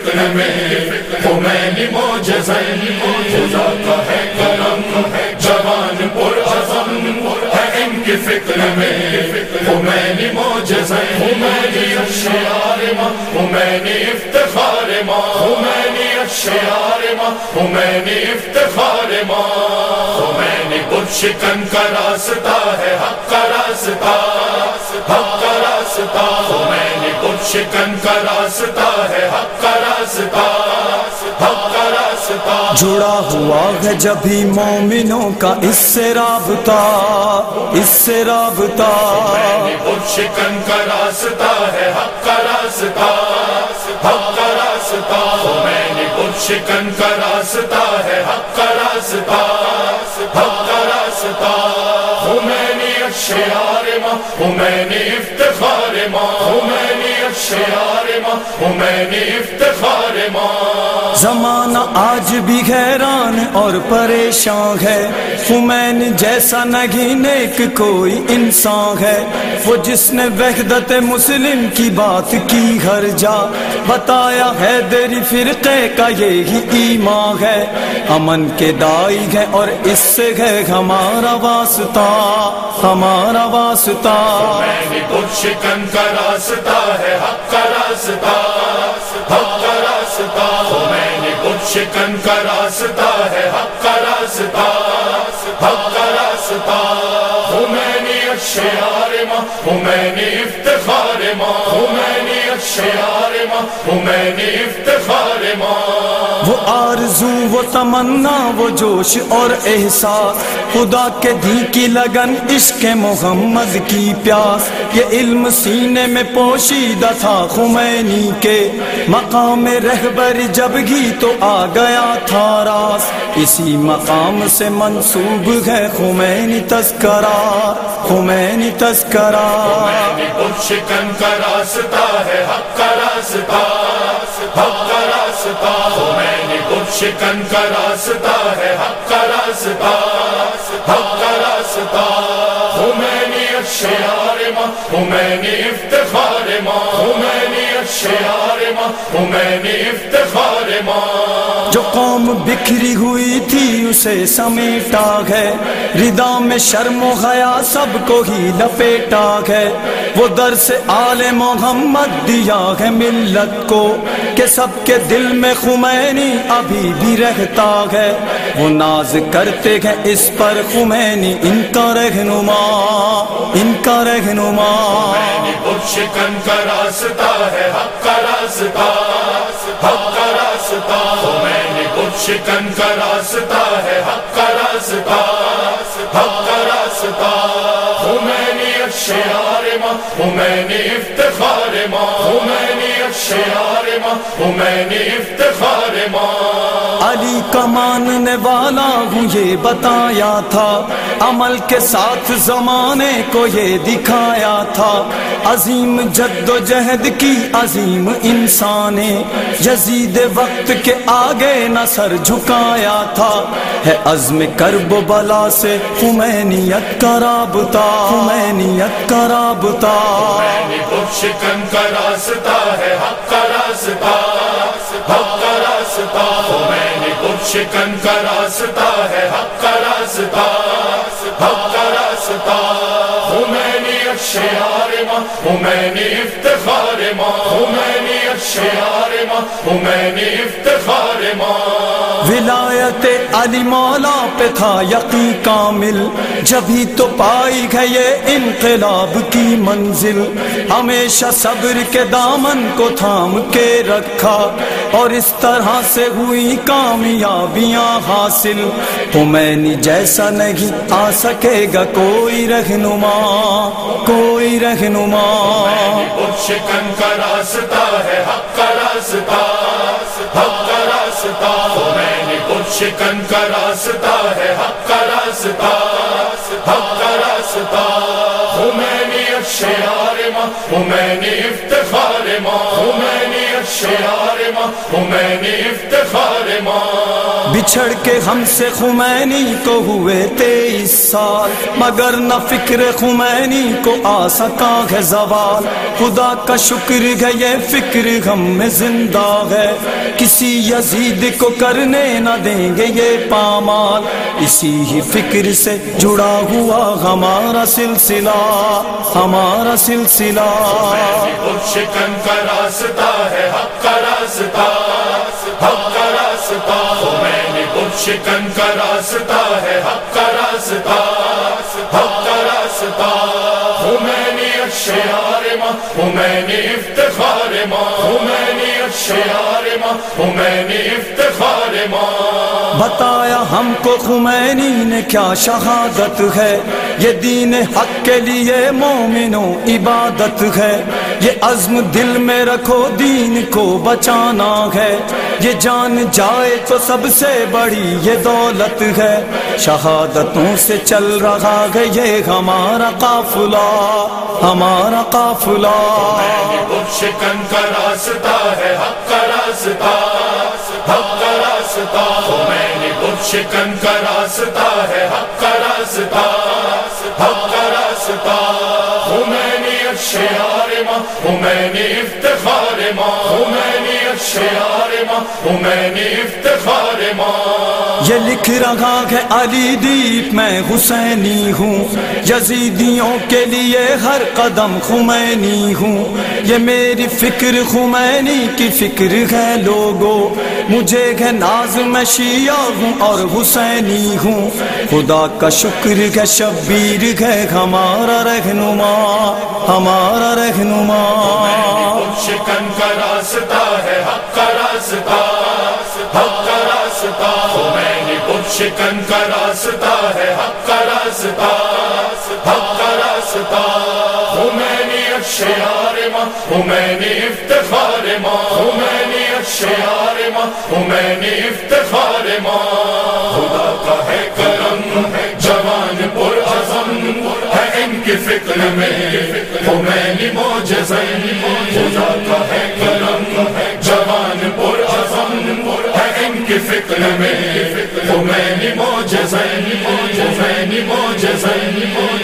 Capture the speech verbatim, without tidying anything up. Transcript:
فکر میں خمینی معجزہ خدا کا ہے کرم جوان پر عزم ہے ان کی فکر میں خمینی معجزہ خمینی اشعار ماں خمینی افتخار ماں خمینی اشعار ماں خمینی افتخار ماں خمینی بت شکن کا راستہ ہے حق کا راستہ حق کا راستہ خمینی بت شکن کا راستہ ہے حق کا راستہ حق کا راستہ جڑا ہوا ہے جبھی مومنوں کا اس سے رابطہ اس سے رابطہ خمینی بت شکن کا راستہ ہے حق کا راستہ حق کا راستہ خمینی بت شکن کا راستہ ہے حق کا راستہ حق کا راستہ خمینی اشعار ماں خمینی افتخار ماں خمینی اشعار ماں خمینی افتخار ماں زمانہ آج بھی حیران اور پریشان ہے خمین جیسا نہیں نیک کوئی انسان ہے وہ جس نے وحدت مسلم کی بات کی ہر جا بتایا ہے دیری فرقے کا یہی ایمان ہے امن کے دائی ہے اور اس سے ہے ہمارا واسطہ ہمارا واسطہ خمینی بت شکن کا راستہ ہے حق کا راستہ حق کا راستہ خمینی بت شکن کا راستہ ہے حق کا راستہ حق کا راستہ خمینی اشعار ماں خمینی افتخار ماں خمینی اشعار ماں خمینی افتخار ماں وہ آرزو وہ تمنا وہ جوش اور احساس خدا کے دین کی لگن عشق محمد کی پیاس یہ علم سینے میں پوشیدہ تھا خمینی کے مقام رہبر جب گی تو آ گیا تھا راس اسی مقام سے منسوب ہے خمینی تذکرہ خمینی تذکرہ خمینی بت شکن کا راستہ ہے حق کا راستہ حق کا راستہ خمینی بت شکن کا راستہ ہے حق کا راستہ حق کا راستہ خمینی اشعار ماں خمینی افتخار ماں خمینی اشعار ماں خمینی افتخار ماں جو قوم بکھری ہوئی تھی اسے سمیٹا ہے ردا میں شرم و حیا سب کو ہی لپیٹا ہے وہ درس آل محمد دیا ہے ملت کو کہ سب کے دل میں خمینی ابھی بھی رہتا ہے وہ ناز کرتے ہیں اس پر خمینی ان کا رہنما ان کا رہنما خمینی بت شکن کا راستہ ہے حق کا راستہ حق کا راستہ خمینی بت شکن کا راستہ ہے حق کا راستہ حق کا راستہ خمینی اشعار ماں خمینی افتخار ماں خمینی اشعار ماں خمینی افتخار ماں علی کا ماننے والا ہوں یہ بتایا تھا عمل کے ساتھ زمانے کو یہ دکھایا تھا عظیم جد و جہد کی عظیم انسان یزید وقت کے آگے نہ سر جھکایا تھا ہے عزم کرب و بلا سے خمینیت کا رابطہ خمینیت کا رابطہ خمینی بت شکن کا راستہ ہے حق کا راستہ حق کا راستہ خمینی بت شکن کا راستہ ہے حق کا راستہ حق کا راستہ خمینی اشعار ماں خمینی افتخار ماں خمینی اشعار ماں خمینی افتخار ماں ولایت علی مولا پہ تھا یقین کامل جبھی تو پائی ہے یہ انقلاب کی منزل ہمیشہ صبر کے دامن کو تھام کے رکھا اور اس طرح سے ہوئی کامیابیاں حاصل خمینی جیسا نہیں آ سکے گا کوئی رہنما کوئی رہنما بت شکن کا راستہ ہے حق کا راستہ حق کا راستہ خمینی بت شکن کا راستہ ہے حق کا راستہ حق کا راستہ خمینی شعار ماں خمینی افتخار ماں خمینی شعار ماں خمینی افتخار ماں بچھڑ کے ہم سے خمینی کو ہوئے تیئیس سال مگر نہ فکر خمینی کو آ سکا ہے زوال خدا کا شکر ہے یہ فکر ہم میں زندہ ہے کسی یزید کو کرنے نہ دیں گے یہ پامال اسی ہی فکر سے جڑا ہوا ہمارا سلسلہ ہمارا سلسلہ شکن کا راستہ ہے حق کا راستہ حق کا راستہ خمینی شکن کا راستہ ہے حق کا راستہ حق کا راستہ خمینی شعار ماں خمینی افتخار ماں خمینی شعار ماں خمینی افتخار ماں بتایا ہم کو خمینی نے کیا شہادت ہے یہ دین حق کے لیے مومنوں عبادت ہے یہ عزم دل میں رکھو دین کو بچانا ہے یہ جان جائے تو سب سے بڑی یہ دولت ہے شہادتوں سے چل رہا ہے یہ ہمارا قافلہ ہمارا قافلہ شکن کا راستہ ہے حق کا راستہ حق کا راستہ خمینی شکن کا راستہ ہے حق کا راستہ حق کا راستہ خمینی شعار ماں خمینی افتخار ماں خمینی شعار ماں خمینی افتخار ماں یہ لکھ رہا ہے علی دیپ میں حسینی ہوں یزیدیوں کے لیے ہر قدم خمینی ہوں یہ میری فکر خمینی کی فکر ہے لوگو مجھے ہے ناز میں شیعہ ہوں اور حسینی ہوں خدا کا شکر ہے شبیر ہے ہمارا رہنما ہمارا رہنما شکن کا راستہ ہے حق کا راستہ حق کا راستہ خمینی شکن کا راستہ ہے حق کا راستہ حق کا راستہ خمینی شعار ماں خمینی افتخار ماں خمینی شعار ماں خمینی افتخار ماں خدا کا ہے کرم جوان پر عزم ہے ان کی فکر میں خمینی معجزہ خدا کا ہے کرم جوان پر عزم ہے ان کی فکر میں خمینی معجزہ خمینی معجزہ